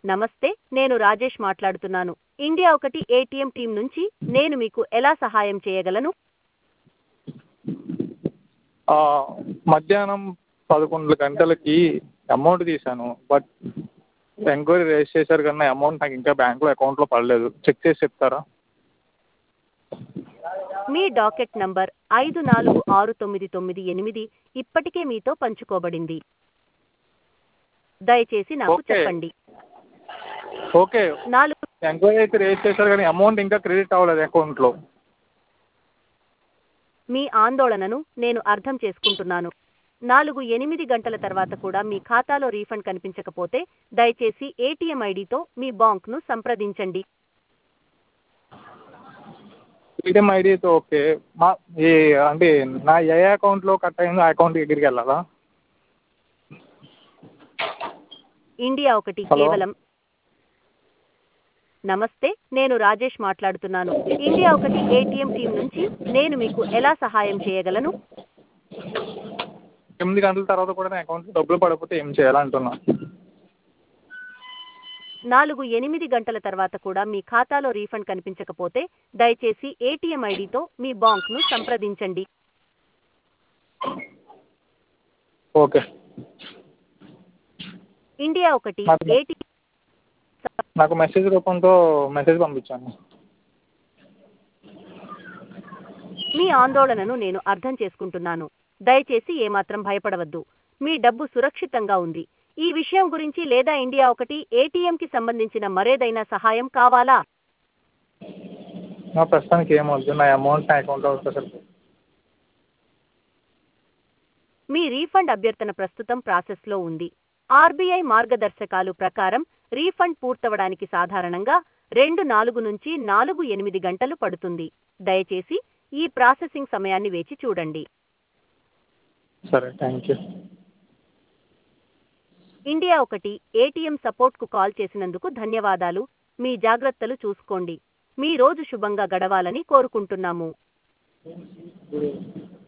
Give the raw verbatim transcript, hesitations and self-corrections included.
నమస్తే, నేను రాజేష్ మాట్లాడుతున్నాను. ఇండియా ఒకటి ఏటీఎం టీం నుంచి నేను మీకు ఎలా సహాయం చేయగలను? ఆ, మధ్యాహ్నం పదకొండు గంటలకి అమౌంట్ తీశాను. బట్ ఎంక్వైరీ రేజ్ చేశారు కానీ అమౌంట్ నాకు ఇంకా బ్యాంక్లో అకౌంట్లో పడలేదు. చెక్ చేసి చెప్తారా? మీ డాకెట్ నంబర్ ఐదు నాలుగు ఆరు తొమ్మిది తొమ్మిది ఎనిమిది ఇప్పటికే మీతో పంచుకోబడింది. దయచేసి నాకు ఓకే చెప్పండి. ఓకే నాలుగు ఎంక్వైరీ అయితే రేజ్ చేశారు కానీ అమౌంట్ ఇంకా క్రెడిట్ అవ్వలేదు అకౌంట్లో. మీ ఆందోళనను నేను అర్థం చేసుకుంటున్నాను. నాలుగు ఎనిమిది గంటల తర్వాత కూడా మీ ఖాతాలో రీఫండ్ కనిపించకపోతే దయచేసి ఏటీఎం ఐడితో మీ బాంక్ను సంప్రదించండి. ఏటీఎం ఐడితో ఓకే. మా ఈ అంటే నా ఏ అకౌంట్లో కట్ అయిందో ఆ అకౌంట్ దగ్గరికి వెళ్ళాలా? ఇండియా ఒకటి హలో కేవలం నమస్తే, నేను రాజేష్ మాట్లాడుతున్నాను. ఇండియా ఒకటి ఏటీఎం టీం నుంచి నేను మీకు ఎలా సహాయం చేయగలను? ఎనిమిది గంటల తర్వాత కూడా నా అకౌంట్లో డబ్బులు పడకపోతే ఏం చేయాలంటున్నా? నాలుగు ఎనిమిది గంటల తర్వాత కూడా మీ ఖాతాలో రీఫండ్ కనిపించకపోతే దయచేసి ఏటీఎం ఐడితో మీ బాంక్ను సంప్రదించండి. ఓకే ఇండియా ఒకటి నాకు ఏటీఎం నాకు మెసేజ్ రూపంతో మెసేజ్ పంపించాను. మీ ఆందోళనను నేను అర్థం చేసుకుంటున్నాను. దయచేసి ఏమాత్రం భయపడవద్దు. మీ డబ్బు సురక్షితంగా ఉంది. ఈ విషయం గురించి లేదా ఇండియా ఒకటి ఏటీఎంకి సంబంధించిన మరేదైనా సహాయం కావాలా? నా ప్రస్తుతానికి ఏమవుతుంది, నా అమౌంట్ నా అకౌంట్లో వస్తే సరిపోతుంది. మీ రీఫండ్ అభ్యర్థన ప్రస్తుతం ప్రాసెస్లో ఉంది. ఆర్బీఐ మార్గదర్శకాలు ప్రకారం రీఫండ్ పూర్తవడానికి సాధారణంగా రెండు నాలుగు నుంచి నాలుగు ఎనిమిది గంటలు పడుతుంది. దయచేసి ఈ ప్రాసెసింగ్ సమయాన్ని వేచి చూడండి. సరే, థ్యాంక్ యూ. ఇండియా ఒకటి ఏటీఎం సపోర్ట్కు కాల్ చేసినందుకు ధన్యవాదాలు. మీ జాగ్రత్తలు చూసుకోండి. మీ రోజు శుభంగా గడవాలని కోరుకుంటున్నాము.